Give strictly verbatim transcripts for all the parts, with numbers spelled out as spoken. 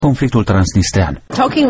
conflictul transnistrean.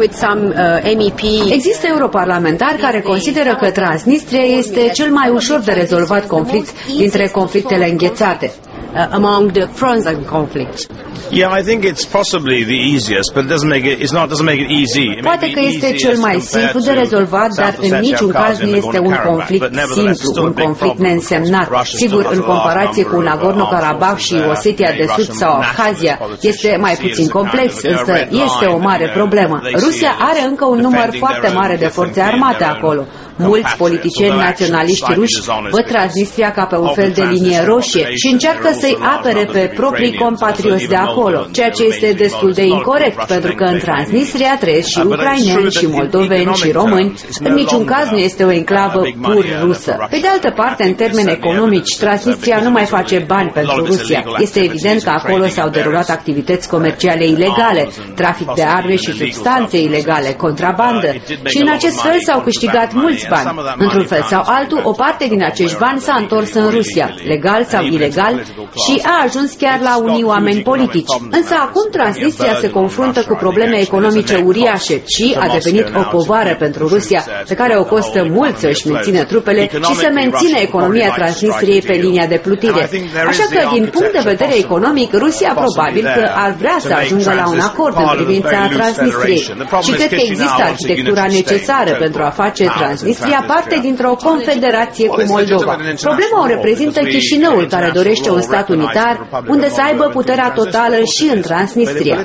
Există europarlamentari care consideră că Transnistria este cel mai ușor de rezolvat conflict dintre conflictele înghețate. Uh, among the frozen conflicts. Yeah, I think it's possibly the easiest, but it doesn't make it it's not doesn't make it easy. It Poate că este cel mai simplu de rezolvat, dar în niciun caz nu este un conflict simplu, un conflict neînsemnat. Sigur, în comparație cu Nagorno-Karabakh și Osetia de Sud sau Abhazia, este mai puțin complex, însă este o mare problemă. Rusia are încă un număr foarte mare de forțe armate acolo. Mulți politicieni naționaliști ruși văd Transnistria ca pe un fel de linie roșie și încearcă să-i apere pe proprii compatrioți de acolo, ceea ce este destul de incorect, pentru că în Transnistria trăiesc și ucraineni și moldoveni și români, în niciun caz nu este o enclavă pur rusă. Pe de altă parte, în termeni economici, Transnistria nu mai face bani pentru Rusia. Este evident că acolo s-au derulat activități comerciale ilegale, trafic de arme și substanțe ilegale, contrabandă, și în acest fel s-au câștigat mulți bani. Într-un fel sau altul, o parte din acești bani s-a întors în Rusia, legal sau ilegal, și a ajuns chiar la unii oameni politici. Însă acum Transnistria se confruntă cu probleme economice uriașe și a devenit o povară pentru Rusia, pe care o costă mult să-și mențină trupele și să mențină economia Transnistriei pe linia de plutire. Așa că, din punct de vedere economic, Rusia probabil că ar vrea să ajungă la un acord în privința Transnistriei. Și cred că există arhitectura necesară pentru a face Transnistria parte dintr-o confederație cu Moldova. Problema o reprezintă Chișinăul, care dorește un stat unitar, unde să aibă puterea totală și în Transnistria.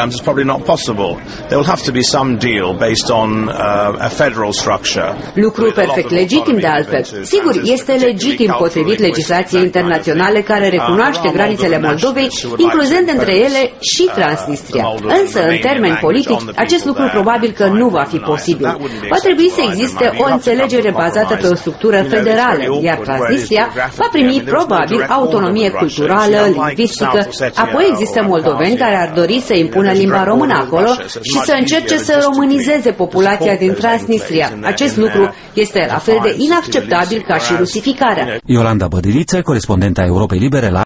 Lucru perfect legitim de altfel. Sigur, este legitim potrivit legislației internaționale care recunoaște granițele Moldovei, incluzând între ele și Transnistria. Însă, în termeni politici, acest lucru probabil că nu va fi posibil. Va trebui să existe o înțelegere bazată pe o structură federală, iar Transnistria va primi probabil autonomie culturală, lingvistică. Apoi există moldoveni care ar dori să impună limba română acolo și să încerce să românizeze populația din Transnistria. Acest lucru este la fel de inacceptabil ca și rusificarea. Iolanda Bădiliță, corespondenta Europei Libere la